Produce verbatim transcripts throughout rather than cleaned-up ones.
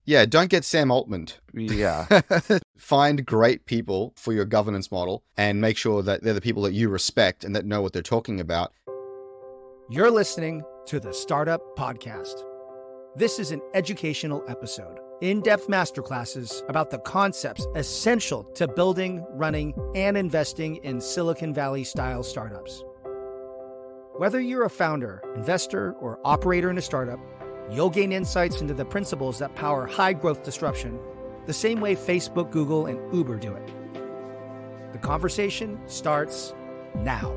Yeah, don't get Sam Altman. Yeah. Find great people for your governance model and make sure that they're the people that you respect and that know what they're talking about. You're listening to the Startup Podcast. This is an educational episode, in-depth masterclasses about the concepts essential to building, running, and investing in Silicon Valley-style startups. Whether you're a founder, investor, or operator in a startup, you'll gain insights into the principles that power high-growth disruption the same way Facebook, Google, and Uber do it. The conversation starts now.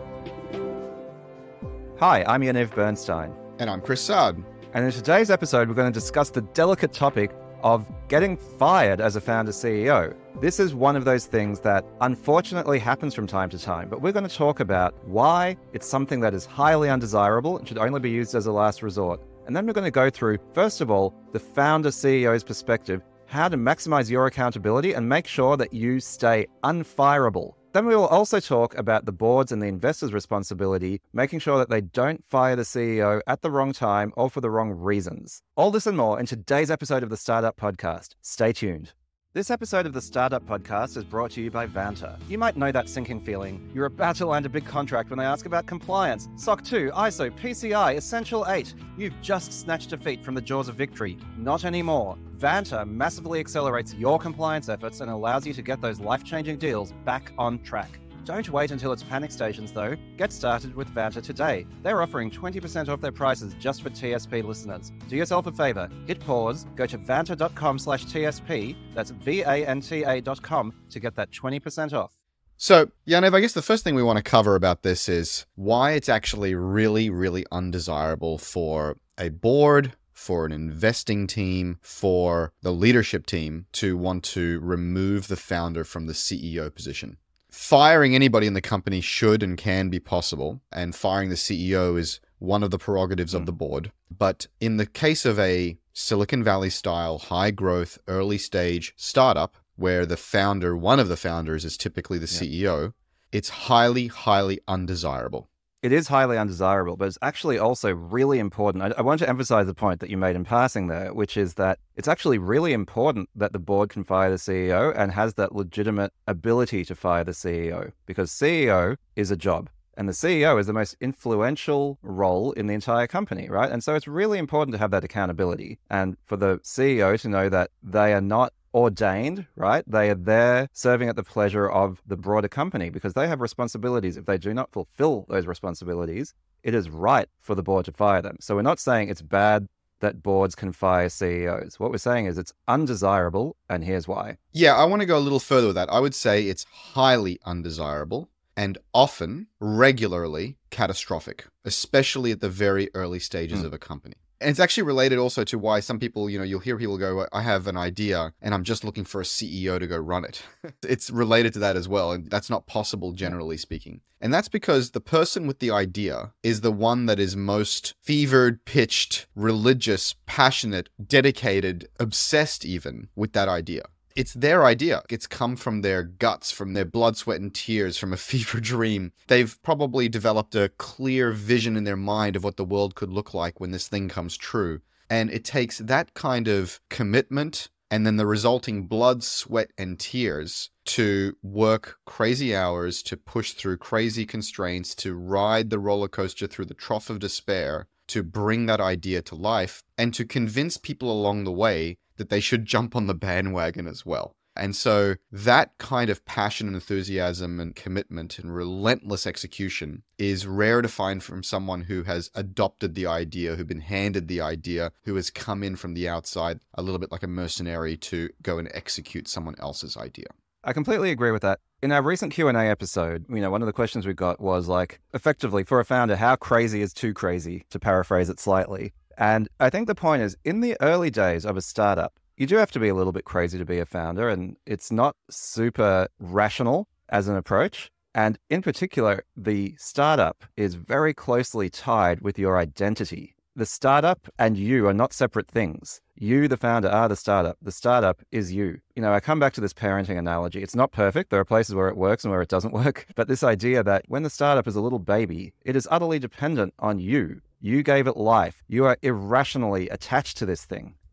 Hi, I'm Yaniv Bernstein. And I'm Chris Saad. And in today's episode, we're going to discuss the delicate topic of getting fired as a founder C E O. This is one of those things that unfortunately happens from time to time, but we're going to talk about why it's something that is highly undesirable and should only be used as a last resort. And then we're going to go through, first of all, the founder C E O's perspective, how to maximize your accountability and make sure that you stay unfireable. Then we will also talk about the board's and the investors' responsibility, making sure that they don't fire the C E O at the wrong time or for the wrong reasons. All this and more in today's episode of the Startup Podcast. Stay tuned. This episode of the Startup Podcast is brought to you by Vanta. You might know that sinking feeling. You're about to land a big contract when they ask about compliance. S O C two, I S O, P C I, Essential eight. You've just snatched defeat from the jaws of victory. Not anymore. Vanta massively accelerates your compliance efforts and allows you to get those life-changing deals back on track. Don't wait until it's panic stations, though. Get started with Vanta today. They're offering twenty percent off their prices just for T S P listeners. Do yourself a favor. Hit pause, go to vanta.com slash TSP, that's V-A-N-T-A dot com, to get that twenty percent off. So, Yaniv, I guess the first thing we want to cover about this is why it's actually really, really undesirable for a board, for an investing team, for the leadership team to want to remove the founder from the C E O position. Firing anybody in the company should and can be possible, and firing the C E O is one of the prerogatives mm. of the board. But in the case of a Silicon Valley-style, high-growth, early-stage startup, where the founder, one of the founders, is typically the yeah. C E O, it's highly, highly undesirable. It is highly undesirable, but it's actually also really important. I, I want to emphasize the point that you made in passing there, which is that it's actually really important that the board can fire the C E O and has that legitimate ability to fire the C E O, because C E O is a job. And the C E O is the most influential role in the entire company, right? And so it's really important to have that accountability and for the C E O to know that they are not ordained, right? They are there serving at the pleasure of the broader company because they have responsibilities. If they do not fulfill those responsibilities, it is right for the board to fire them. So we're not saying it's bad that boards can fire C E Os. What we're saying is it's undesirable, and here's why. Yeah, I want to go a little further with that. I would say it's highly undesirable and often, regularly, catastrophic, especially at the very early stages mm. of a company. And it's actually related also to why some people, you know, you'll hear people go, I have an idea and I'm just looking for a C E O to go run it. It's related to that as well. And that's not possible, generally speaking. And that's because the person with the idea is the one that is most fevered, pitched, religious, passionate, dedicated, obsessed even with that idea. It's their idea. It's come from their guts, from their blood, sweat, and tears, from a fever dream. They've probably developed a clear vision in their mind of what the world could look like when this thing comes true. And it takes that kind of commitment and then the resulting blood, sweat, and tears to work crazy hours, to push through crazy constraints, to ride the roller coaster through the trough of despair, to bring that idea to life, and to convince people along the way that they should jump on the bandwagon as well. And so that kind of passion and enthusiasm and commitment and relentless execution is rare to find from someone who has adopted the idea, who's been handed the idea, who has come in from the outside, a little bit like a mercenary to go and execute someone else's idea. I completely agree with that. In our recent Q and A episode, you know, one of the questions we got was like, effectively, for a founder, how crazy is too crazy, to paraphrase it slightly. And I think the point is, in the early days of a startup, you do have to be a little bit crazy to be a founder, and it's not super rational as an approach. And in particular, the startup is very closely tied with your identity. The startup and you are not separate things. You, the founder, are the startup. The startup is you. You know, I come back to this parenting analogy. It's not perfect. There are places where it works and where it doesn't work. But this idea that when the startup is a little baby, it is utterly dependent on you. You gave it life. You are irrationally attached to this thing.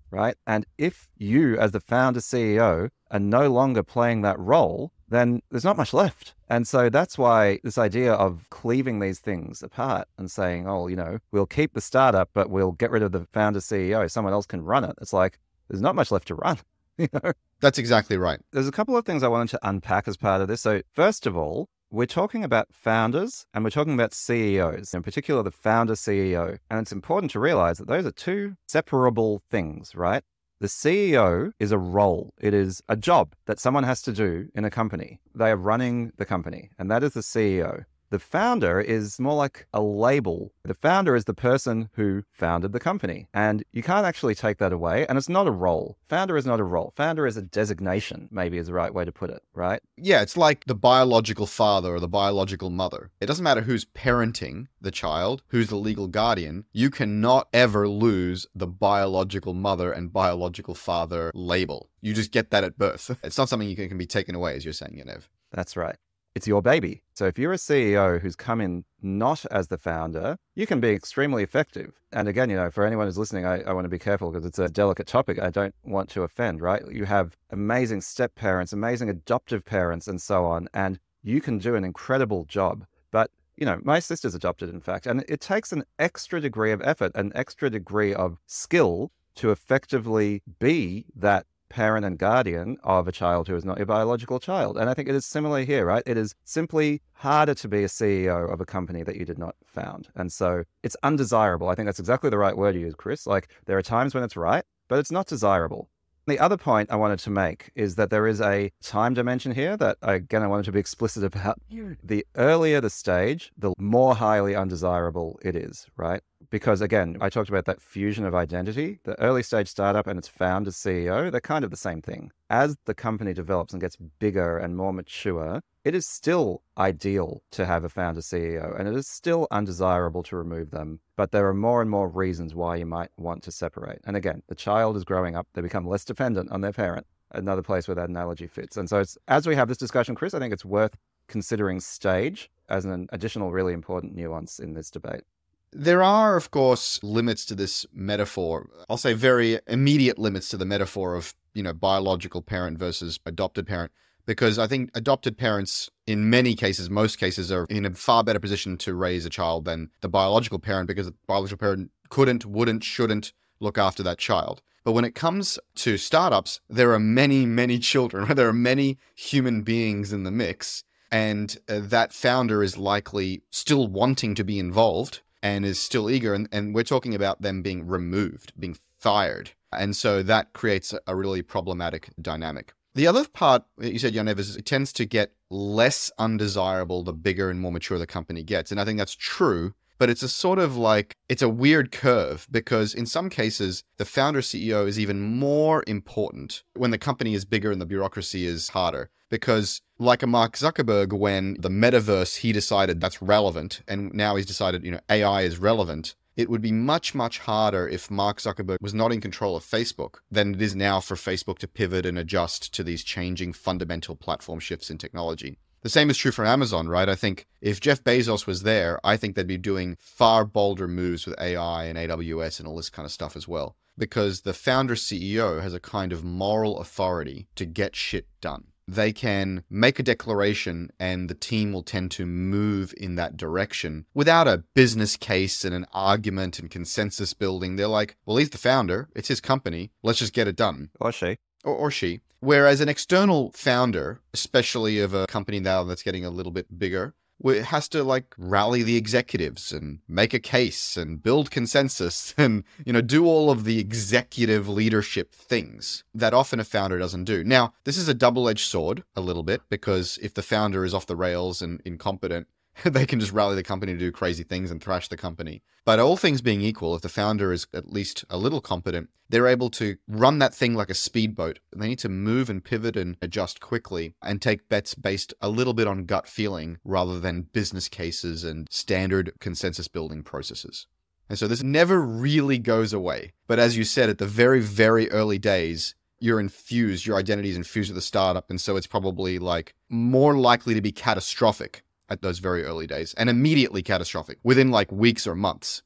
right? And if you, as the founder C E O, are no longer playing that role, then there's not much left. And so that's why this idea of cleaving these things apart and saying, oh, you know, we'll keep the startup, but we'll get rid of the founder C E O. Someone else can run it. It's like, there's not much left to run. You know? That's exactly right. There's a couple of things I wanted to unpack as part of this. So first of all, we're talking about founders and we're talking about C E Os, in particular the founder C E O. And it's important to realize that those are two separable things, right? The C E O is a role. It is a job that someone has to do in a company. They are running the company, and that is the C E O. The founder is more like a label. The founder is the person who founded the company, and you can't actually take that away. And it's not a role. Founder is not a role. Founder is a designation, maybe is the right way to put it, right? Yeah, it's like the biological father or the biological mother. It doesn't matter who's parenting the child, who's the legal guardian. You cannot ever lose the biological mother and biological father label. You just get that at birth. It's not something you can, can be taken away, as you're saying, Yaniv. That's right. It's your baby. So if you're a C E O who's come in not as the founder, you can be extremely effective. And again, you know, for anyone who's listening, I, I want to be careful because it's a delicate topic. I don't want to offend, right? You have amazing step parents, amazing adoptive parents, and so on, and you can do an incredible job. But, you know, my sister's adopted, in fact, and it takes an extra degree of effort, an extra degree of skill to effectively be that parent and guardian of a child who is not your biological child. And I think it is similar here, right? It is simply harder to be a C E O of a company that you did not found. And so it's undesirable. I think that's exactly the right word to use, Chris. Like, there are times when it's right, but it's not desirable. The other point I wanted to make is that there is a time dimension here that, again, I wanted to be explicit about. The earlier the stage, the more highly undesirable it is, right? Because, again, I talked about that fusion of identity. The early stage startup and its founder C E O, they're kind of the same thing. As the company develops and gets bigger and more mature, it is still ideal to have a founder C E O, and it is still undesirable to remove them. But there are more and more reasons why you might want to separate. And again, the child is growing up. They become less dependent on their parent. Another place where that analogy fits. And so it's, as we have this discussion, Chris, I think it's worth considering stage as an additional really important nuance in this debate. There are, of course, limits to this metaphor. I'll say very immediate limits to the metaphor of, you know, biological parent versus adopted parent, because I think adopted parents, in many cases, most cases, are in a far better position to raise a child than the biological parent, because the biological parent couldn't, wouldn't, shouldn't look after that child. But when it comes to startups, there are many, many children, right? There are many human beings in the mix, and uh, that founder is likely still wanting to be involved and is still eager, and, and we're talking about them being removed, being fired. And so that creates a, a really problematic dynamic. The other part, you said, Yaniv, is it tends to get less undesirable the bigger and more mature the company gets. And I think that's true, but it's a sort of like, it's a weird curve, because in some cases, the founder C E O is even more important when the company is bigger and the bureaucracy is harder. Because like a Mark Zuckerberg, when the metaverse, he decided that's relevant, and now he's decided, you know, A I is relevant, it would be much, much harder if Mark Zuckerberg was not in control of Facebook than it is now for Facebook to pivot and adjust to these changing fundamental platform shifts in technology. The same is true for Amazon, right? I think if Jeff Bezos was there, I think they'd be doing far bolder moves with A I and A W S and all this kind of stuff as well. Because the founder C E O has a kind of moral authority to get shit done. They can make a declaration and the team will tend to move in that direction without a business case and an argument and consensus building. They're like, well, he's the founder. It's his company. Let's just get it done. Or she. Or, or she. Whereas an external founder, especially of a company now that's getting a little bit bigger, has to like rally the executives and make a case and build consensus and, you know, do all of the executive leadership things that often a founder doesn't do. Now, this is a double-edged sword a little bit, because if the founder is off the rails and incompetent, they can just rally the company to do crazy things and thrash the company. But all things being equal, if the founder is at least a little competent, they're able to run that thing like a speedboat. They need to move and pivot and adjust quickly and take bets based a little bit on gut feeling rather than business cases and standard consensus building processes. And so this never really goes away. But as you said, at the very, very early days, you're infused, your identity is infused with the startup. And so it's probably like more likely to be catastrophic at those very early days, and immediately catastrophic within like weeks or months.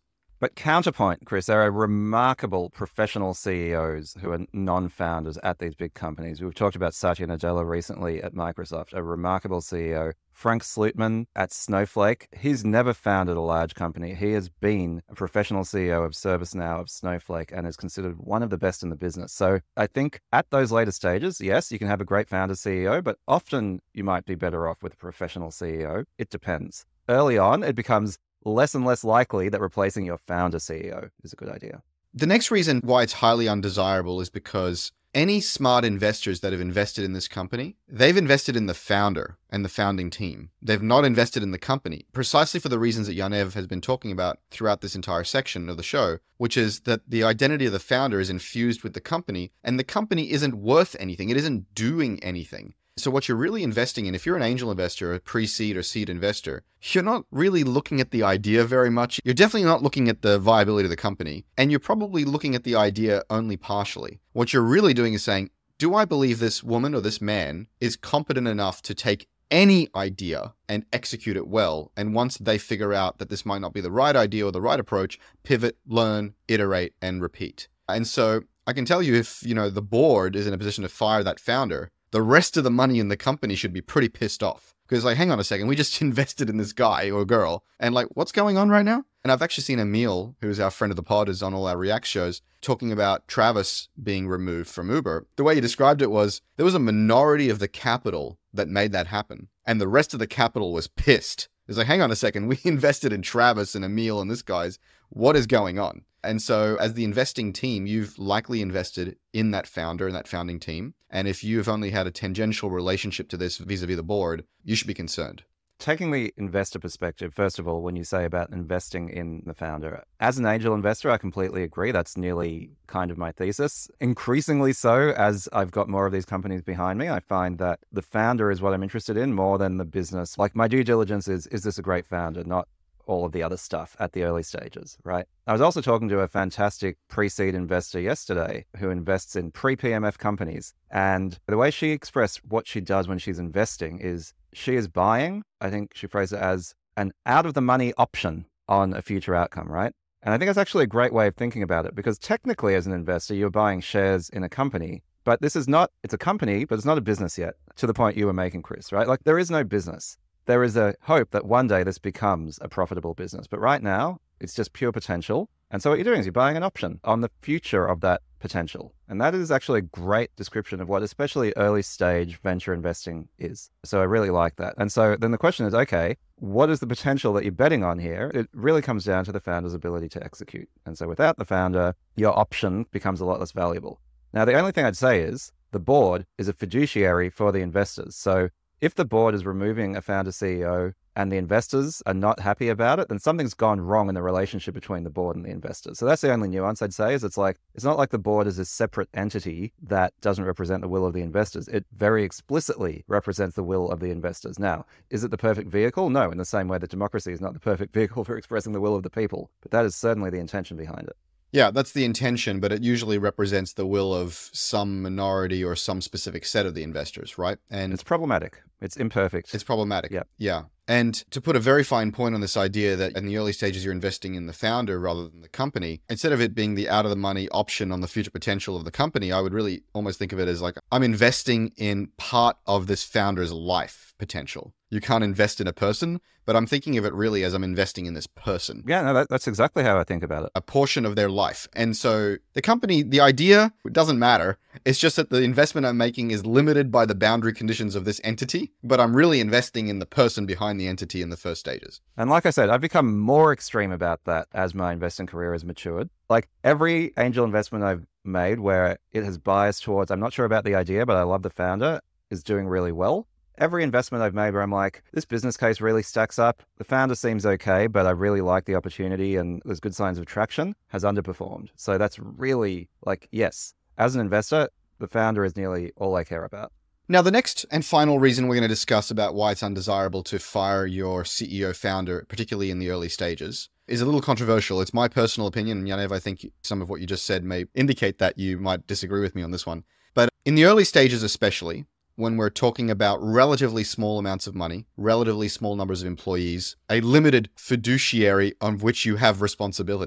But counterpoint, Chris, there are remarkable professional C E Os who are non-founders at these big companies. We've talked about Satya Nadella recently at Microsoft, a remarkable C E O. Frank Slootman at Snowflake, he's never founded a large company. He has been a professional C E O of ServiceNow, of Snowflake, and is considered one of the best in the business. So I think at those later stages, yes, you can have a great founder C E O, but often you might be better off with a professional C E O. It depends. Early on, it becomes less and less likely that replacing your founder C E O is a good idea. The next reason why it's highly undesirable is because any smart investors that have invested in this company, they've invested in the founder and the founding team. They've not invested in the company, precisely for the reasons that Yaniv has been talking about throughout this entire section of the show, which is that the identity of the founder is infused with the company, and the company isn't worth anything. It isn't doing anything. So what you're really investing in, if you're an angel investor, a pre-seed or seed investor, you're not really looking at the idea very much. You're definitely not looking at the viability of the company, and you're probably looking at the idea only partially. What you're really doing is saying, do I believe this woman or this man is competent enough to take any idea and execute it well? And once they figure out that this might not be the right idea or the right approach, pivot, learn, iterate, and repeat. And so I can tell you, if, you know, the board is in a position to fire that founder, the rest of the money in the company should be pretty pissed off. Because, like, hang on a second, we just invested in this guy or girl, and, like, what's going on right now? And I've actually seen Emil, who's our friend of the pod, is on all our React shows, talking about Travis being removed from Uber. The way he described it was, there was a minority of the capital that made that happen, and the rest of the capital was pissed. It's like, hang on a second, we invested in Travis and Emil and this guy's. What is going on? And so as the investing team, you've likely invested in that founder and that founding team. And if you've only had a tangential relationship to this vis-a-vis the board, you should be concerned. Taking the investor perspective, first of all, when you say about investing in the founder, as an angel investor, I completely agree. That's nearly kind of my thesis. Increasingly so, as I've got more of these companies behind me, I find that the founder is what I'm interested in more than the business. Like, my due diligence is, is this a great founder, not all of the other stuff at the early stages, right? I was also talking to a fantastic pre-seed investor yesterday who invests in pre-P M F companies. And the way she expressed what she does when she's investing is she is buying, I think she phrased it as an out-of-the-money option on a future outcome, right? And I think that's actually a great way of thinking about it, because technically as an investor, you're buying shares in a company, but this is not, it's a company, but it's not a business yet, to the point you were making, Chris, right? Like, there is no business. There is a hope that one day this becomes a profitable business. But right now, it's just pure potential. And so what you're doing is you're buying an option on the future of that potential. And that is actually a great description of what especially early stage venture investing is. So I really like that. And so then the question is, okay, what is the potential that you're betting on here? It really comes down to the founder's ability to execute. And so without the founder, your option becomes a lot less valuable. Now, the only thing I'd say is the board is a fiduciary for the investors. So if the board is removing a founder C E O and the investors are not happy about it, then something's gone wrong in the relationship between the board and the investors. So that's the only nuance I'd say, is it's like, it's not like the board is a separate entity that doesn't represent the will of the investors. It very explicitly represents the will of the investors. Now, is it the perfect vehicle? No, in the same way that democracy is not the perfect vehicle for expressing the will of the people. But that is certainly the intention behind it. Yeah, that's the intention, but it usually represents the will of some minority or some specific set of the investors, right? And it's problematic. It's imperfect. It's problematic. Yeah. Yeah. And to put a very fine point on this idea that in the early stages, you're investing in the founder rather than the company, instead of it being the out of the money option on the future potential of the company, I would really almost think of it as like, I'm investing in part of this founder's life potential. You can't invest in a person, but I'm thinking of it really as I'm investing in this person. Yeah, no, that, that's exactly how I think about it. A portion of their life. And so the company, the idea, it doesn't matter. It's just that the investment I'm making is limited by the boundary conditions of this entity, but I'm really investing in the person behind the entity in the first stages. And like I said, I've become more extreme about that as my investing career has matured. Like, every angel investment I've made where it has biased towards, I'm not sure about the idea, but I love the founder, is doing really well. Every investment I've made where I'm like, this business case really stacks up, the founder seems okay, but I really like the opportunity and there's good signs of traction, has underperformed. So that's really like, yes, as an investor, the founder is nearly all I care about. Now, the next and final reason we're going to discuss about why it's undesirable to fire your C E O founder, particularly in the early stages, is a little controversial. It's my personal opinion, and Yaniv, I think some of what you just said may indicate that you might disagree with me on this one. But in the early stages especially, when we're talking about relatively small amounts of money, relatively small numbers of employees, a limited fiduciary on which you have responsibility,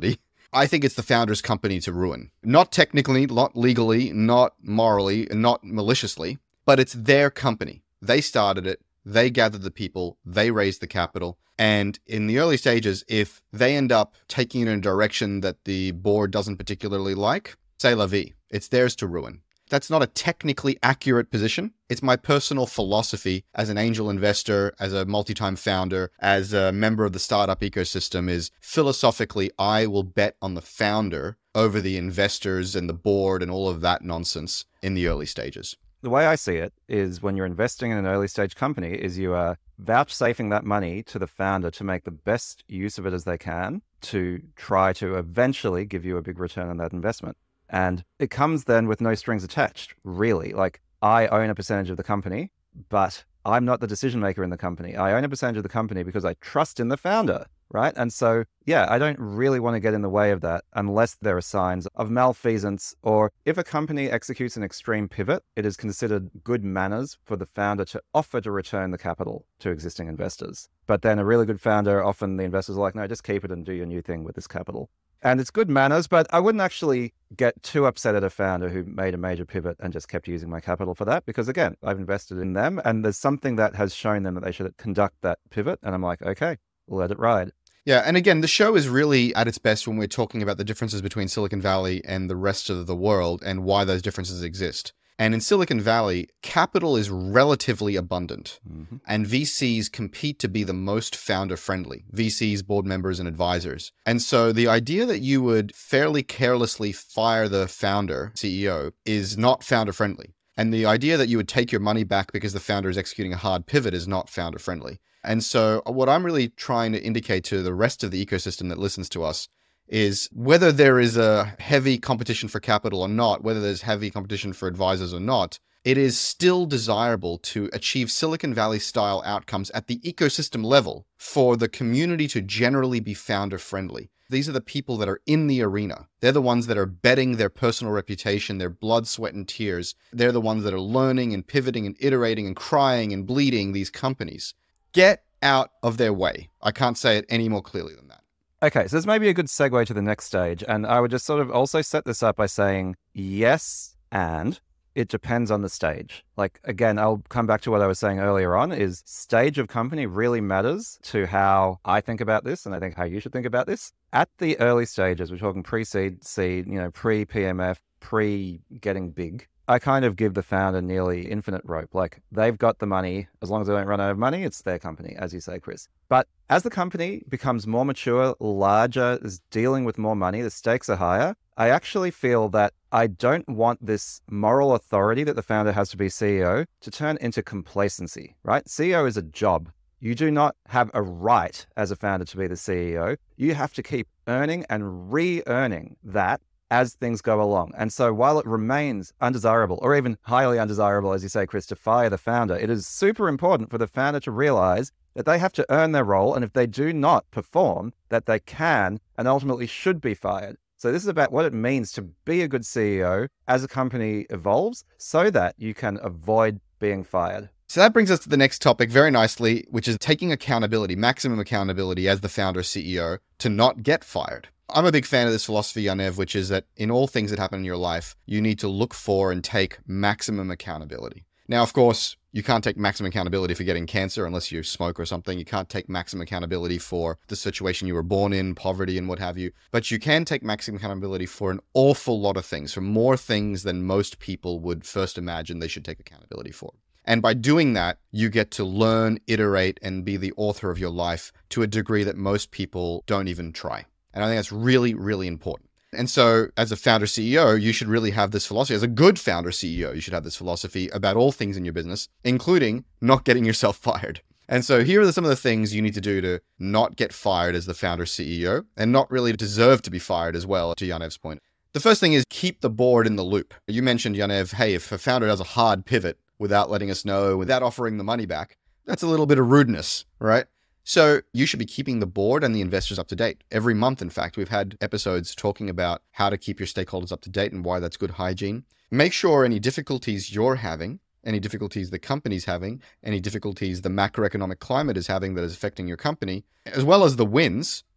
I think it's the founder's company to ruin. Not technically, not legally, not morally, not maliciously, but it's their company. They started it. They gathered the people. They raised the capital. And in the early stages, if they end up taking it in a direction that the board doesn't particularly like, c'est la vie. It's theirs to ruin. That's not a technically accurate position. It's my personal philosophy as an angel investor, as a multi-time founder, as a member of the startup ecosystem is philosophically, I will bet on the founder over the investors and the board and all of that nonsense in the early stages. The way I see it is when you're investing in an early stage company is you are vouchsafing that money to the founder to make the best use of it as they can to try to eventually give you a big return on that investment. And it comes then with no strings attached, really. Like, I own a percentage of the company, but I'm not the decision maker in the company. I own a percentage of the company because I trust in the founder, right? And so, yeah, I don't really want to get in the way of that unless there are signs of malfeasance, or if a company executes an extreme pivot, it is considered good manners for the founder to offer to return the capital to existing investors. But then a really good founder, often the investors are like, no, just keep it and do your new thing with this capital. And it's good manners, but I wouldn't actually get too upset at a founder who made a major pivot and just kept using my capital for that. Because again, I've invested in them and there's something that has shown them that they should conduct that pivot. And I'm like, okay, we'll let it ride. Yeah. And again, the show is really at its best when we're talking about the differences between Silicon Valley and the rest of the world and why those differences exist. And in Silicon Valley, capital is relatively abundant, mm-hmm. and V Cs compete to be the most founder-friendly, V Cs, board members, and advisors. And so the idea that you would fairly carelessly fire the founder, C E O, is not founder-friendly. And the idea that you would take your money back because the founder is executing a hard pivot is not founder-friendly. And so what I'm really trying to indicate to the rest of the ecosystem that listens to us is whether there is a heavy competition for capital or not, whether there's heavy competition for advisors or not, it is still desirable to achieve Silicon Valley style outcomes at the ecosystem level for the community to generally be founder friendly. These are the people that are in the arena. They're the ones that are betting their personal reputation, their blood, sweat, and tears. They're the ones that are learning and pivoting and iterating and crying and bleeding these companies. Get out of their way. I can't say it any more clearly than that. Okay, so this may be a good segue to the next stage. And I would just sort of also set this up by saying, yes, and it depends on the stage. Like, again, I'll come back to what I was saying earlier on, is stage of company really matters to how I think about this, and I think how you should think about this. At the early stages, we're talking pre-seed, seed, you know, pre-P M F, pre-getting big. I kind of give the founder nearly infinite rope. Like, they've got the money. As long as they don't run out of money, it's their company, as you say, Chris. But as the company becomes more mature, larger, is dealing with more money, the stakes are higher, I actually feel that I don't want this moral authority that the founder has to be C E O to turn into complacency, right? C E O is a job. You do not have a right as a founder to be the C E O. You have to keep earning and re-earning that as things go along. And so while it remains undesirable, or even highly undesirable, as you say, Chris, to fire the founder, it is super important for the founder to realize that they have to earn their role. And if they do not perform, that they can and ultimately should be fired. So this is about what it means to be a good C E O as a company evolves so that you can avoid being fired. So that brings us to the next topic very nicely, which is taking accountability, maximum accountability as the founder C E O to not get fired. I'm a big fan of this philosophy, Yaniv, which is that in all things that happen in your life, you need to look for and take maximum accountability. Now, of course, you can't take maximum accountability for getting cancer unless you smoke or something. You can't take maximum accountability for the situation you were born in, poverty and what have you. But you can take maximum accountability for an awful lot of things, for more things than most people would first imagine they should take accountability for. And by doing that, you get to learn, iterate, and be the author of your life to a degree that most people don't even try. And I think that's really, really important. And so as a founder C E O, you should really have this philosophy. As a good founder C E O, you should have this philosophy about all things in your business, including not getting yourself fired. And so here are some of the things you need to do to not get fired as the founder C E O and not really deserve to be fired as well, to Yanev's point. The first thing is keep the board in the loop. You mentioned, Yanev, hey, if a founder does a hard pivot without letting us know, without offering the money back, that's a little bit of rudeness, right? So you should be keeping the board and the investors up to date. Every month, in fact, we've had episodes talking about how to keep your stakeholders up to date and why that's good hygiene. Make sure any difficulties you're having, any difficulties the company's having, any difficulties the macroeconomic climate is having that is affecting your company, as well as the wins,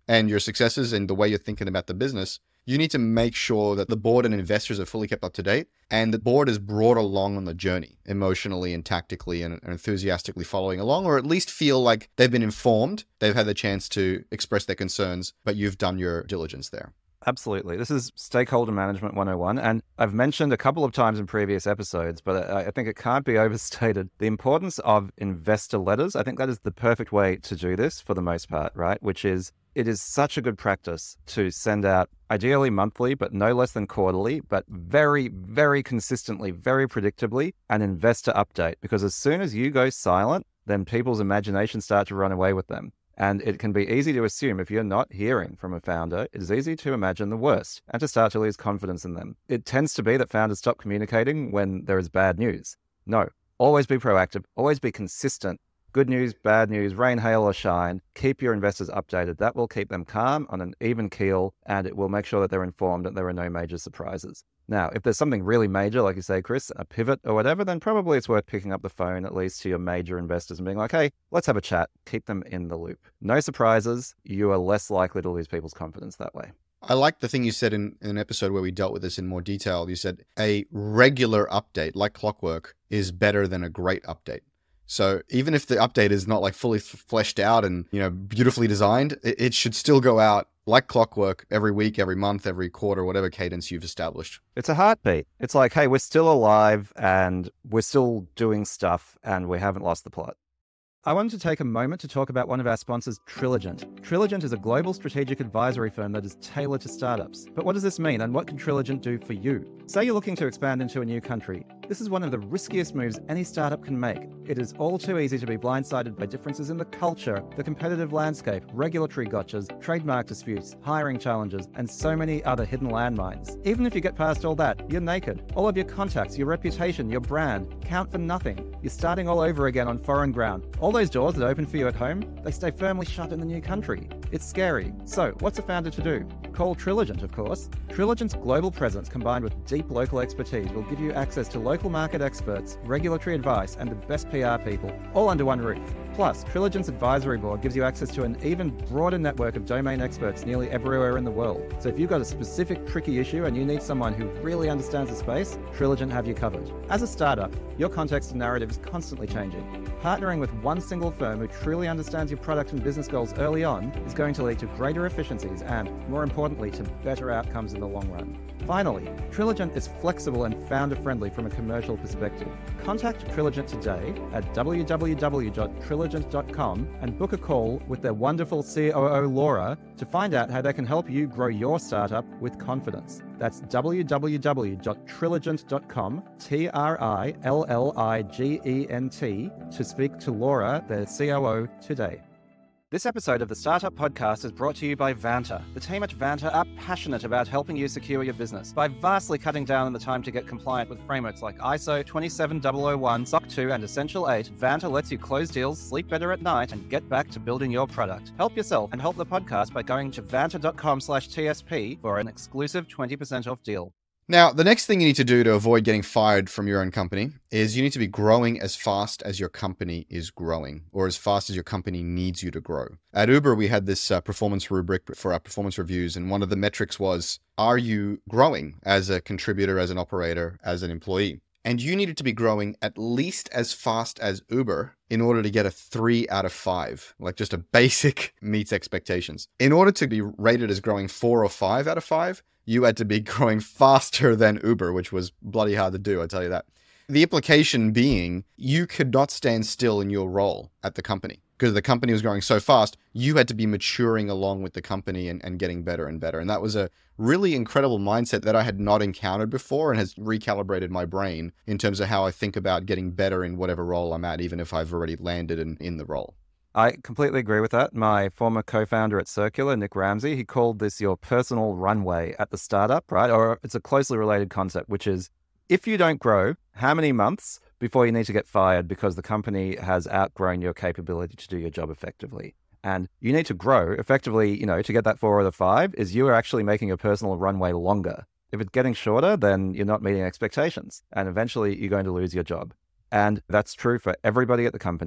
and your successes and the way you're thinking about the business, you need to make sure that the board and investors are fully kept up to date and the board is brought along on the journey emotionally and tactically and, and enthusiastically following along, or at least feel like they've been informed, they've had the chance to express their concerns, but you've done your diligence there. Absolutely. This is Stakeholder Management one oh one. And I've mentioned a couple of times in previous episodes, but I think it can't be overstated. The importance of investor letters. I think that is the perfect way to do this for the most part, right? Which is, it is such a good practice to send out ideally monthly, but no less than quarterly, but very, very consistently, very predictably, an investor update. Because as soon as you go silent, then people's imaginations start to run away with them. And it can be easy to assume if you're not hearing from a founder, it is easy to imagine the worst and to start to lose confidence in them. It tends to be that founders stop communicating when there is bad news. No, always be proactive, always be consistent. Good news, bad news, rain, hail, or shine. Keep your investors updated. That will keep them calm on an even keel, and it will make sure that they're informed that there are no major surprises. Now, if there's something really major, like you say, Chris, a pivot or whatever, then probably it's worth picking up the phone, at least to your major investors and being like, hey, let's have a chat. Keep them in the loop. No surprises. You are less likely to lose people's confidence that way. I like the thing you said in, in an episode where we dealt with this in more detail. You said a regular update, like clockwork, is better than a great update. So even if the update is not like fully f- fleshed out and, you know, beautifully designed, it, it should still go out like clockwork every week, every month, every quarter, whatever cadence you've established. It's a heartbeat. It's like, hey, we're still alive and we're still doing stuff and we haven't lost the plot. I wanted to take a moment to talk about one of our sponsors, Triligent. Triligent is a global strategic advisory firm that is tailored to startups. But what does this mean and what can Triligent do for you? Say you're looking to expand into a new country. This is one of the riskiest moves any startup can make. It is all too easy to be blindsided by differences in the culture, the competitive landscape, regulatory gotchas, trademark disputes, hiring challenges, and so many other hidden landmines. Even if you get past all that, you're naked. All of your contacts, your reputation, your brand count for nothing. You're starting all over again on foreign ground. All those doors that open for you at home, they stay firmly shut in the new country. It's scary. So, what's a founder to do? Call Triligent, of course. Triligent's global presence combined with deep local expertise will give you access to local market experts, regulatory advice, and the best P R people, all under one roof. Plus, Triligent's advisory board gives you access to an even broader network of domain experts nearly everywhere in the world. So if you've got a specific tricky issue and you need someone who really understands the space, Triligent have you covered. As a startup, your context and narrative is constantly changing. Partnering with one single firm who truly understands your product and business goals early on is going to lead to greater efficiencies and, more importantly, to better outcomes in the long run. Finally, Triligent is flexible and founder-friendly from a commercial perspective. Contact Triligent today at w w w dot triligent dot com and book a call with their wonderful C O O Laura to find out how they can help you grow your startup with confidence. That's w w w dot triligent dot com, T R I L L I G E N T, to speak to Laura, their C O O, today. This episode of the Startup Podcast is brought to you by Vanta. The team at Vanta are passionate about helping you secure your business. By vastly cutting down on the time to get compliant with frameworks like I S O twenty-seven thousand one, S O C two, and Essential eight, Vanta lets you close deals, sleep better at night, and get back to building your product. Help yourself and help the podcast by going to vanta.com slash TSP for an exclusive twenty percent off deal. Now, the next thing you need to do to avoid getting fired from your own company is you need to be growing as fast as your company is growing, or as fast as your company needs you to grow. At Uber, we had this uh, performance rubric for our performance reviews, and one of the metrics was, are you growing as a contributor, as an operator, as an employee? And you needed to be growing at least as fast as Uber in order to get a three out of five, like just a basic meets expectations. In order to be rated as growing four or five out of five, you had to be growing faster than Uber, which was bloody hard to do, I tell you that. The implication being you could not stand still in your role at the company because the company was growing so fast. You had to be maturing along with the company and, and getting better and better. And that was a really incredible mindset that I had not encountered before and has recalibrated my brain in terms of how I think about getting better in whatever role I'm at, even if I've already landed in, in the role. I completely agree with that. My former co-founder at Circular, Nick Ramsey, he called this your personal runway at the startup, right? Or it's a closely related concept, which is if you don't grow, how many months before you need to get fired because the company has outgrown your capability to do your job effectively? And you need to grow effectively, you know, to get that four or the five is you are actually making your personal runway longer. If it's getting shorter, then you're not meeting expectations and eventually you're going to lose your job. And that's true for everybody at the company.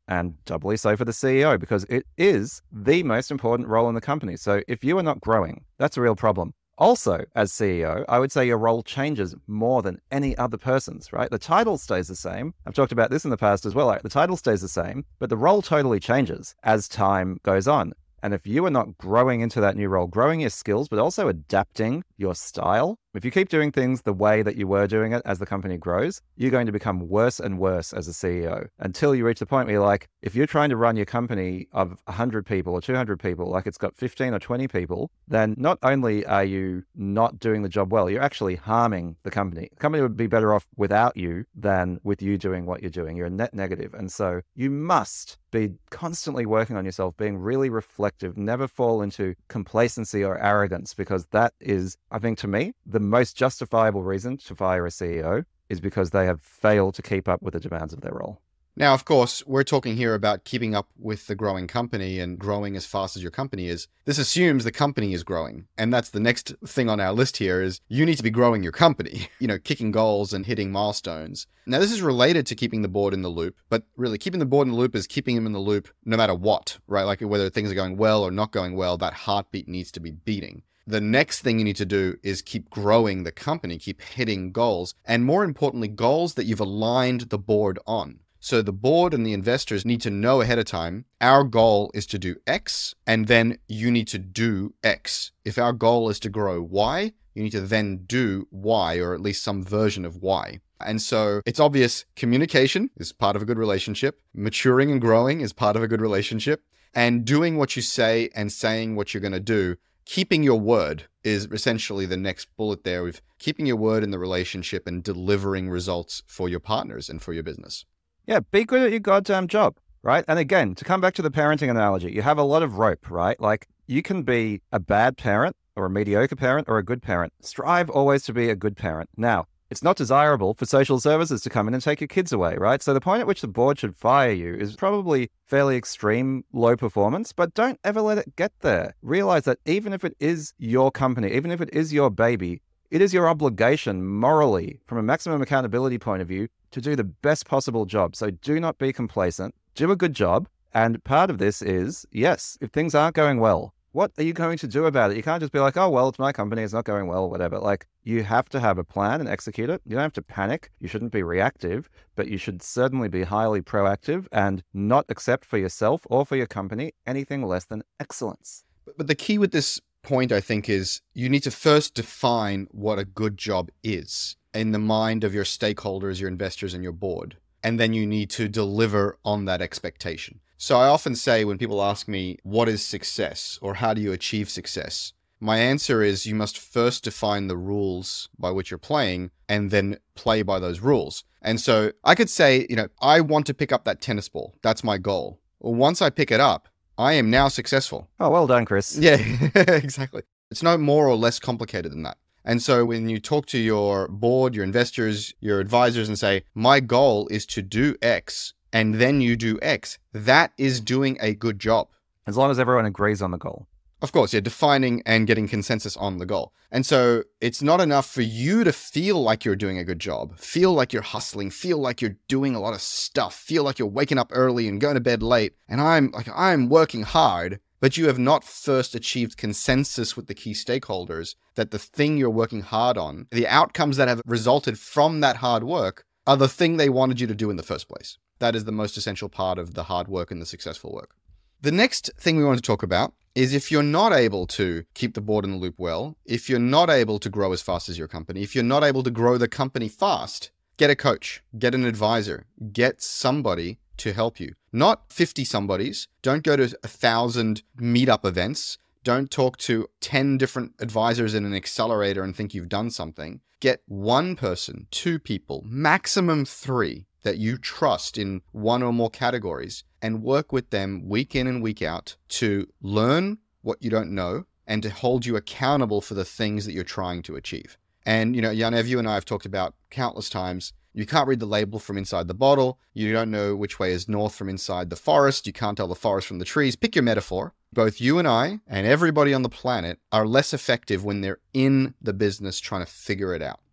and doubly so for the C E O, because it is the most important role in the company. So if you are not growing, that's a real problem. Also, as C E O, I would say your role changes more than any other person's, right? The title stays the same. I've talked about this in the past as well. Right? The title stays the same, but the role totally changes as time goes on. And if you are not growing into that new role, growing your skills, but also adapting your style, if you keep doing things the way that you were doing it as the company grows, you're going to become worse and worse as a C E O until you reach the point where you're like, if you're trying to run your company of one hundred people or two hundred people, like it's got fifteen or twenty people, then not only are you not doing the job well, you're actually harming the company. The company would be better off without you than with you doing what you're doing. You're a net negative. And so you must be constantly working on yourself, being really reflective, never fall into complacency or arrogance, because that is, I think to me, the most justifiable reason to fire a C E O is because they have failed to keep up with the demands of their role. Now, of course, we're talking here about keeping up with the growing company and growing as fast as your company is. This assumes the company is growing. And that's the next thing on our list here is you need to be growing your company, you know, kicking goals and hitting milestones. Now, this is related to keeping the board in the loop, but really keeping the board in the loop is keeping them in the loop no matter what, right? Like whether things are going well or not going well, that heartbeat needs to be beating. The next thing you need to do is keep growing the company, keep hitting goals, and more importantly, goals that you've aligned the board on. So the board and the investors need to know ahead of time, our goal is to do X, and then you need to do X. If our goal is to grow Y, you need to then do Y, or at least some version of Y. And so it's obvious communication is part of a good relationship. Maturing and growing is part of a good relationship. And doing what you say and saying what you're going to do, keeping your word is essentially the next bullet there with keeping your word in the relationship and delivering results for your partners and for your business. Yeah, be good at your goddamn job, right? And again, to come back to the parenting analogy, you have a lot of rope, right? Like you can be a bad parent or a mediocre parent or a good parent. Strive always to be a good parent. Now, it's not desirable for social services to come in and take your kids away, right? So the point at which the board should fire you is probably fairly extreme low performance, but don't ever let it get there. Realize that even if it is your company, even if it is your baby, it is your obligation morally, from a maximum accountability point of view, to do the best possible job. So do not be complacent, do a good job. And part of this is, yes, if things aren't going well, what are you going to do about it? You can't just be like, oh, well, it's my company, it's not going well, whatever. Like, you have to have a plan and execute it. You don't have to panic. You shouldn't be reactive, but you should certainly be highly proactive and not accept for yourself or for your company anything less than excellence. But the key with this point, I think, is you need to first define what a good job is in the mind of your stakeholders, your investors, and your board. And then you need to deliver on that expectation. So I often say when people ask me, what is success or how do you achieve success? My answer is you must first define the rules by which you're playing and then play by those rules. And so I could say, you know, I want to pick up that tennis ball. That's my goal. Well, once I pick it up, I am now successful. Oh, well done, Chris. Yeah, exactly. It's no more or less complicated than that. And so when you talk to your board, your investors, your advisors and say, my goal is to do X, and then you do X, that is doing a good job. As long as everyone agrees on the goal. Of course, yeah, defining and getting consensus on the goal. And so it's not enough for you to feel like you're doing a good job, feel like you're hustling, feel like you're doing a lot of stuff, feel like you're waking up early and going to bed late. And I'm like, I'm working hard, but you have not first achieved consensus with the key stakeholders that the thing you're working hard on, the outcomes that have resulted from that hard work are the thing they wanted you to do in the first place. That is the most essential part of the hard work and the successful work. The next thing we want to talk about is if you're not able to keep the board in the loop well, if you're not able to grow as fast as your company, if you're not able to grow the company fast, get a coach, get an advisor, get somebody to help you. Not fifty somebodies. Don't go to a thousand meetup events. Don't talk to ten different advisors in an accelerator and think you've done something. Get one person, two people, maximum three that you trust in one or more categories and work with them week in and week out to learn what you don't know and to hold you accountable for the things that you're trying to achieve. And, you know, Yaniv, you and I have talked about countless times, you can't read the label from inside the bottle. You don't know which way is north from inside the forest. You can't tell the forest from the trees. Pick your metaphor. Both you and I and everybody on the planet are less effective when they're in the business trying to figure it out.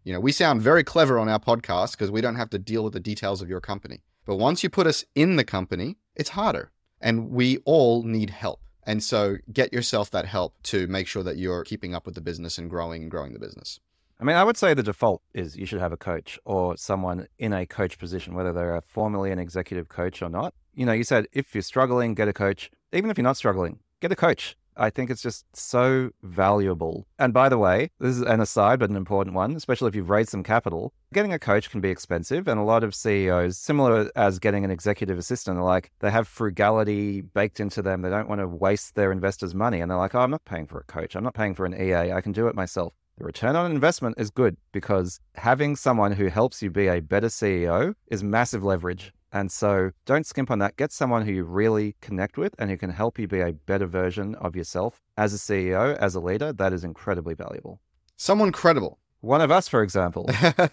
You know, we sound very clever on our podcast because we don't have to deal with the details of your company. But once you put us in the company, it's harder. And we all need help. And so get yourself that help to make sure that you're keeping up with the business and growing and growing the business. I mean, I would say the default is you should have a coach or someone in a coach position, whether they're formally an executive coach or not. You know, you said if you're struggling, get a coach. Even if you're not struggling, get a coach. I think it's just so valuable. And by the way, this is an aside, but an important one, especially if you've raised some capital. Getting a coach can be expensive. And a lot of C E Os, similar as getting an executive assistant, are like, they have frugality baked into them. They don't want to waste their investors' money. And they're like, oh, I'm not paying for a coach. I'm not paying for an E A. I can do it myself. The return on investment is good because having someone who helps you be a better C E O is massive leverage. And so don't skimp on that. Get someone who you really connect with and who can help you be a better version of yourself as a C E O, as a leader. That is incredibly valuable. Someone credible. One of us, for example.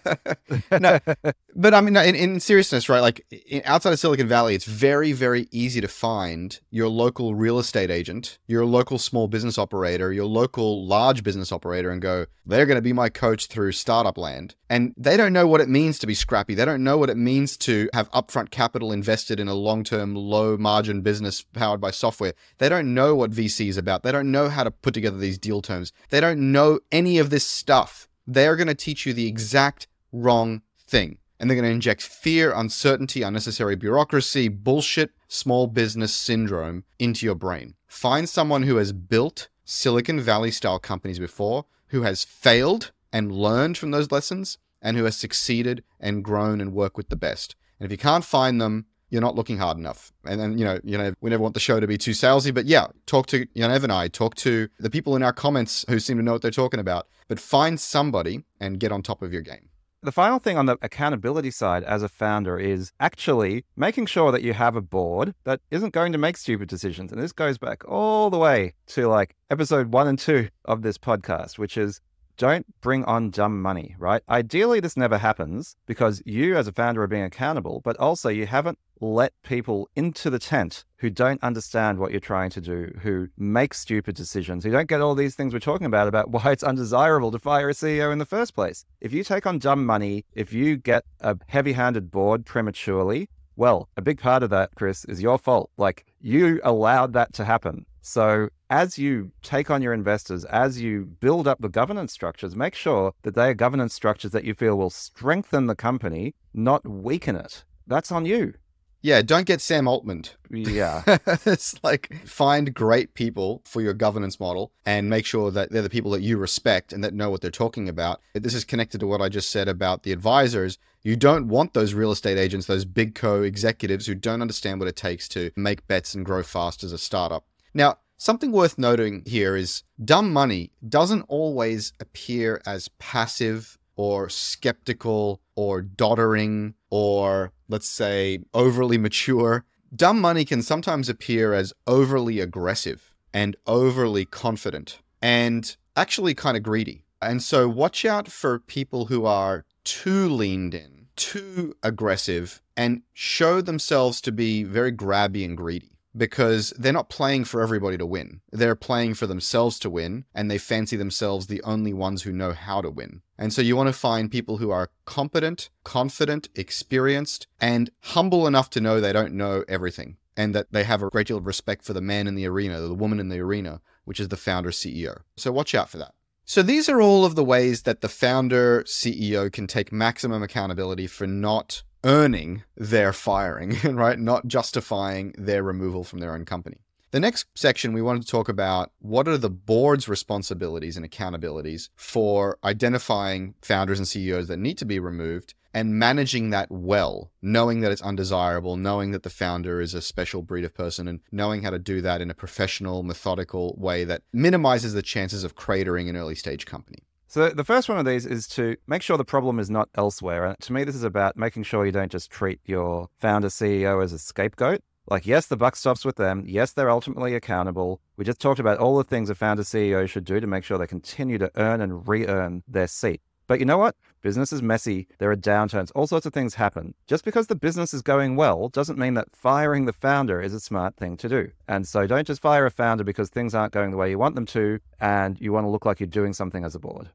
No, but I mean, in, in seriousness, right? Like in, outside of Silicon Valley, it's very, very easy to find your local real estate agent, your local small business operator, your local large business operator and go, they're going to be my coach through startup land. And they don't know what it means to be scrappy. They don't know what it means to have upfront capital invested in a long-term, low-margin business powered by software. They don't know what V C is about. They don't know how to put together these deal terms. They don't know any of this stuff. They're going to teach you the exact wrong thing. And they're going to inject fear, uncertainty, unnecessary bureaucracy, bullshit, small business syndrome into your brain. Find someone who has built Silicon Valley style companies before, who has failed and learned from those lessons, and who has succeeded and grown and worked with the best. And if you can't find them, you're not looking hard enough. And then, you know, you know, we never want the show to be too salesy, but yeah, talk to Yaniv and I, talk to the people in our comments who seem to know what they're talking about, but find somebody and get on top of your game. The final thing on the accountability side as a founder is actually making sure that you have a board that isn't going to make stupid decisions. And this goes back all the way to like episode one and two of this podcast, which is don't bring on dumb money, right? Ideally, this never happens because you as a founder are being accountable, but also you haven't let people into the tent who don't understand what you're trying to do, who make stupid decisions, who don't get all these things we're talking about, about why it's undesirable to fire a C E O in the first place. If you take on dumb money, if you get a heavy-handed board prematurely, well, a big part of that, Chris, is your fault. Like you allowed that to happen. So as you take on your investors, as you build up the governance structures, make sure that they are governance structures that you feel will strengthen the company, not weaken it. That's on you. Yeah, don't get Sam Altman. Yeah. It's like find great people for your governance model and make sure that they're the people that you respect and that know what they're talking about. This is connected to what I just said about the advisors. You don't want those real estate agents, those big co executives who don't understand what it takes to make bets and grow fast as a startup. Now, something worth noting here is dumb money doesn't always appear as passive or skeptical or doddering or, let's say, overly mature. Dumb money can sometimes appear as overly aggressive and overly confident and actually kind of greedy. And so watch out for people who are too leaned in, too aggressive, and show themselves to be very grabby and greedy. Because they're not playing for everybody to win. They're playing for themselves to win, and they fancy themselves the only ones who know how to win. And so you want to find people who are competent, confident, experienced, and humble enough to know they don't know everything, and that they have a great deal of respect for the man in the arena, the woman in the arena, which is the founder C E O. So watch out for that. So these are all of the ways that the founder C E O can take maximum accountability for not earning their firing, right? Not justifying their removal from their own company. The next section, we wanted to talk about what are the board's responsibilities and accountabilities for identifying founders and C E Os that need to be removed and managing that well, knowing that it's undesirable, knowing that the founder is a special breed of person, and knowing how to do that in a professional, methodical way that minimizes the chances of cratering an early stage company. So the first one of these is to make sure the problem is not elsewhere. And to me, this is about making sure you don't just treat your founder C E O as a scapegoat. Like, yes, the buck stops with them. Yes, they're ultimately accountable. We just talked about all the things a founder C E O should do to make sure they continue to earn and re-earn their seat. But you know what? Business is messy. There are downturns. All sorts of things happen. Just because the business is going well doesn't mean that firing the founder is a smart thing to do. And so don't just fire a founder because things aren't going the way you want them to and you want to look like you're doing something as a board.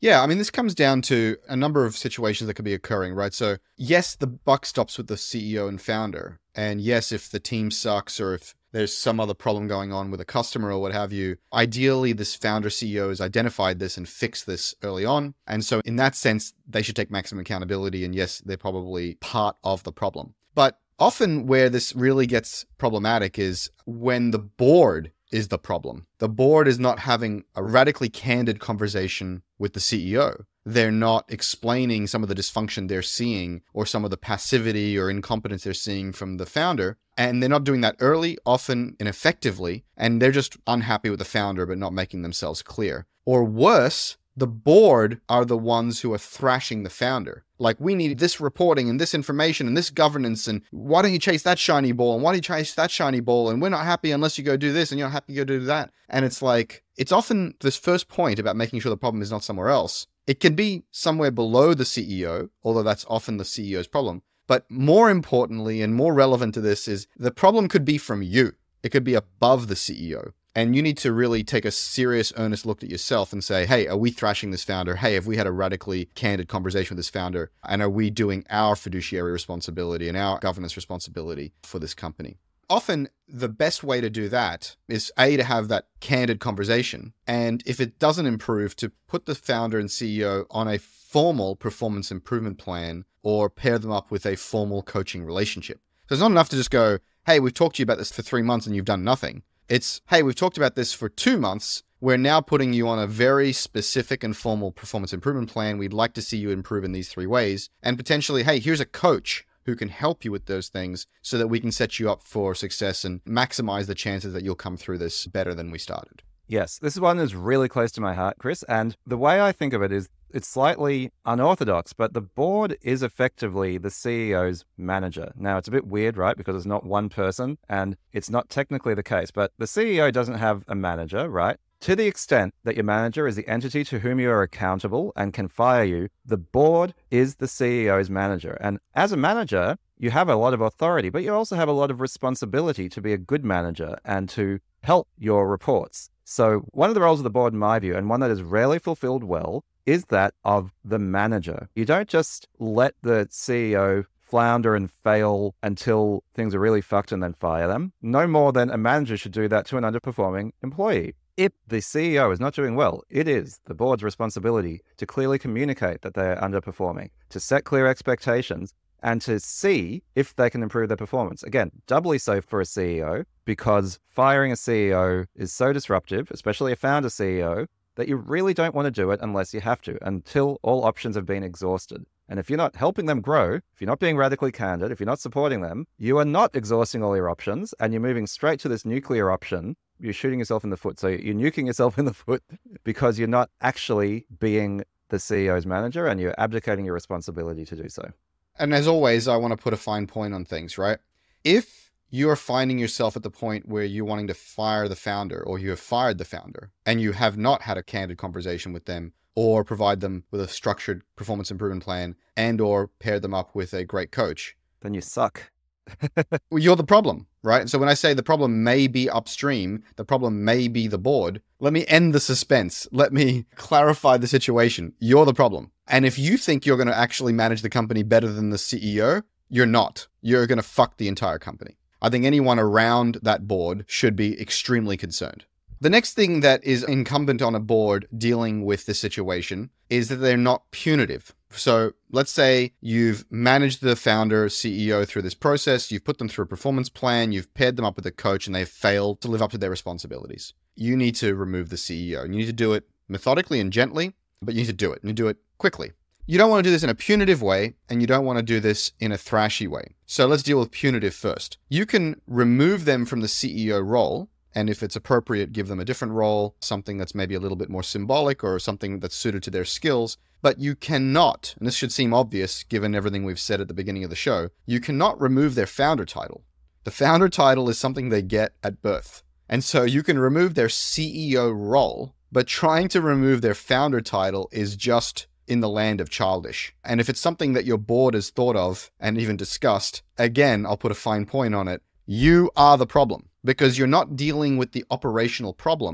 Yeah, I mean, this comes down to a number of situations that could be occurring, right? So, yes, the buck stops with the C E O and founder. And yes, if the team sucks or if there's some other problem going on with a customer or what have you, ideally, this founder C E O has identified this and fixed this early on. And so in that sense, they should take maximum accountability. And yes, they're probably part of the problem. But often where this really gets problematic is when the board is the problem. The board is not having a radically candid conversation with the C E O. They're not explaining some of the dysfunction they're seeing or some of the passivity or incompetence they're seeing from the founder. And they're not doing that early, often ineffectively, and they're just unhappy with the founder but not making themselves clear. Or worse, the board are the ones who are thrashing the founder. Like, we need this reporting and this information and this governance, and why don't you chase that shiny ball, and why don't you chase that shiny ball, and we're not happy unless you go do this, and you're not happy to go do that. And it's like, it's often this first point about making sure the problem is not somewhere else. It can be somewhere below the C E O, although that's often the C E O's problem. But more importantly and more relevant to this is the problem could be from you. It could be above the C E O. And you need to really take a serious, earnest look at yourself and say, hey, are we thrashing this founder? Hey, have we had a radically candid conversation with this founder? And are we doing our fiduciary responsibility and our governance responsibility for this company? Often, the best way to do that is, A, to have that candid conversation. And if it doesn't improve, to put the founder and C E O on a formal performance improvement plan or pair them up with a formal coaching relationship. So it's not enough to just go, hey, we've talked to you about this for three months and you've done nothing. It's, hey, we've talked about this for two months. We're now putting you on a very specific and formal performance improvement plan. We'd like to see you improve in these three ways. And potentially, hey, here's a coach who can help you with those things so that we can set you up for success and maximize the chances that you'll come through this better than we started. Yes, this is one that's really close to my heart, Chris. And the way I think of it is it's slightly unorthodox, but the board is effectively the C E O's manager. Now, it's a bit weird, right? Because it's not one person and it's not technically the case, but the C E O doesn't have a manager, right? To the extent that your manager is the entity to whom you are accountable and can fire you, the board is the C E O's manager. And as a manager, you have a lot of authority, but you also have a lot of responsibility to be a good manager and to help your reports. So one of the roles of the board, in my view, and one that is rarely fulfilled well, is that of the manager. You don't just let the C E O flounder and fail until things are really fucked and then fire them. No more than a manager should do that to an underperforming employee. If the C E O is not doing well, it is the board's responsibility to clearly communicate that they are underperforming, to set clear expectations, and to see if they can improve their performance. Again, doubly so for a C E O, because firing a C E O is so disruptive, especially a founder C E O, that you really don't want to do it unless you have to, until all options have been exhausted. And if you're not helping them grow, if you're not being radically candid, if you're not supporting them, you are not exhausting all your options, and you're moving straight to this nuclear option. You're shooting yourself in the foot. So you're nuking yourself in the foot because you're not actually being the C E O's manager and you're abdicating your responsibility to do so. And as always, I want to put a fine point on things, right? If you're finding yourself at the point where you're wanting to fire the founder, or you have fired the founder and you have not had a candid conversation with them or provide them with a structured performance improvement plan and or pair them up with a great coach, then you suck. Well, you're the problem, right? So when I say the problem may be upstream, the problem may be the board, let me end the suspense. Let me clarify the situation. You're the problem. And if you think you're going to actually manage the company better than the C E O, you're not. You're going to fuck the entire company. I think anyone around that board should be extremely concerned. The next thing that is incumbent on a board dealing with this situation is that they're not punitive. So let's say you've managed the founder, C E O through this process, you've put them through a performance plan, you've paired them up with a coach, and they've failed to live up to their responsibilities. You need to remove the C E O. You need to do it methodically and gently, but you need to do it. And you do it quickly. You don't want to do this in a punitive way, and you don't want to do this in a thrashy way. So let's deal with punitive first. You can remove them from the C E O role, and if it's appropriate, give them a different role, something that's maybe a little bit more symbolic or something that's suited to their skills. But you cannot, and this should seem obvious given everything we've said at the beginning of the show, you cannot remove their founder title. The founder title is something they get at birth. And so you can remove their C E O role, but trying to remove their founder title is just in the land of childish. And if it's something that your board has thought of and even discussed, again, I'll put a fine point on it. You are the problem because you're not dealing with the operational problems.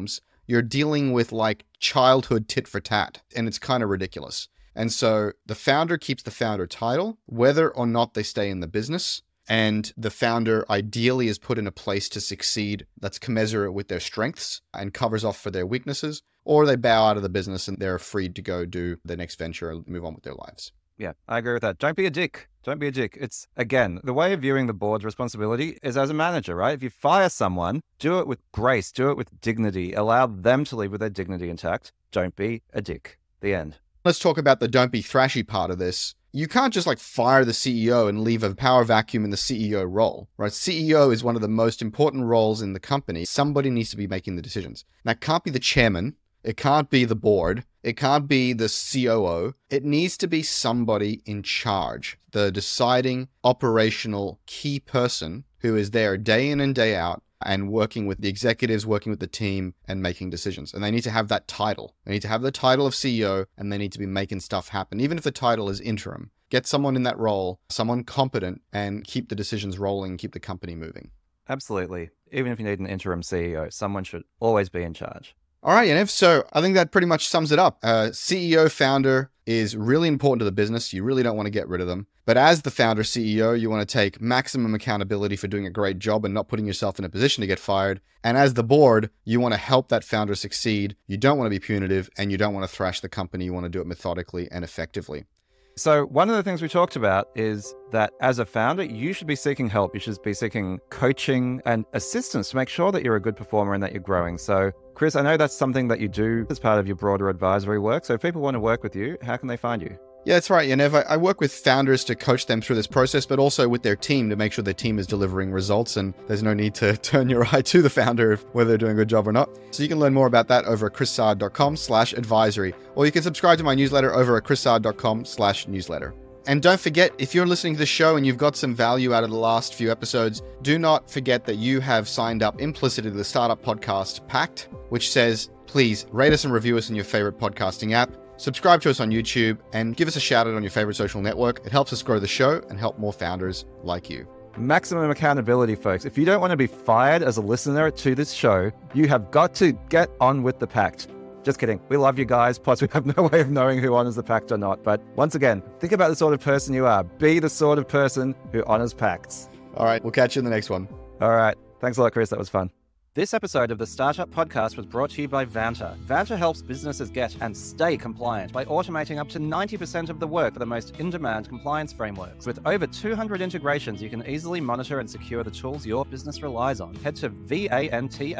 you're dealing with like childhood tit for tat, and it's kind of ridiculous. And so the founder keeps the founder title, whether or not they stay in the business. And the founder ideally is put in a place to succeed that's commensurate with their strengths and covers off for their weaknesses, or they bow out of the business and they're free to go do their next venture and move on with their lives. Yeah, I agree with that. Don't be a dick. Don't be a dick. It's, again, the way of viewing the board's responsibility is as a manager, right? If you fire someone, do it with grace, do it with dignity, allow them to leave with their dignity intact. Don't be a dick. The end. Let's talk about the don't be thrashy part of this. You can't just like fire the C E O and leave a power vacuum in the C E O role, right? C E O is one of the most important roles in the company. Somebody needs to be making the decisions. That can't be the chairman. It can't be the board. It can't be the C O O. It needs to be somebody in charge, the deciding operational key person who is there day in and day out and working with the executives, working with the team and making decisions. And they need to have that title. They need to have the title of C E O and they need to be making stuff happen, even if the title is interim. Get someone in that role, someone competent, and keep the decisions rolling, keep the company moving. Absolutely. Even if you need an interim C E O, someone should always be in charge. All right, Yaniv. So I think that pretty much sums it up. Uh, C E O founder is really important to the business. You really don't want to get rid of them. But as the founder C E O, you want to take maximum accountability for doing a great job and not putting yourself in a position to get fired. And as the board, you want to help that founder succeed. You don't want to be punitive and you don't want to thrash the company. You want to do it methodically and effectively. So one of the things we talked about is that as a founder, you should be seeking help. You should be seeking coaching and assistance to make sure that you're a good performer and that you're growing. So Chris, I know that's something that you do as part of your broader advisory work. So if people want to work with you, how can they find you? Yeah, that's right, Yaniv. I work with founders to coach them through this process, but also with their team to make sure their team is delivering results and there's no need to turn your eye to the founder if, whether they're doing a good job or not. So you can learn more about that over at chrissaad.com slash advisory, or you can subscribe to my newsletter over at chrissaad.com slash newsletter. And don't forget, if you're listening to the show and you've got some value out of the last few episodes, do not forget that you have signed up implicitly to the Startup Podcast Pact, which says, please rate us and review us in your favorite podcasting app. Subscribe to us on YouTube and give us a shout out on your favorite social network. It helps us grow the show and help more founders like you. Maximum accountability, folks. If you don't want to be fired as a listener to this show, you have got to get on with the pact. Just kidding. We love you guys. Plus, we have no way of knowing who honors the pact or not. But once again, think about the sort of person you are. Be the sort of person who honors pacts. All right. We'll catch you in the next one. All right. Thanks a lot, Chris. That was fun. This episode of the Startup Podcast was brought to you by Vanta. Vanta helps businesses get and stay compliant by automating up to ninety percent of the work for the most in-demand compliance frameworks. With over two hundred integrations, you can easily monitor and secure the tools your business relies on. Head to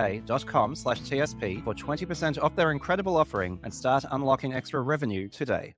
vanta.com slash TSP for twenty percent off their incredible offering and start unlocking extra revenue today.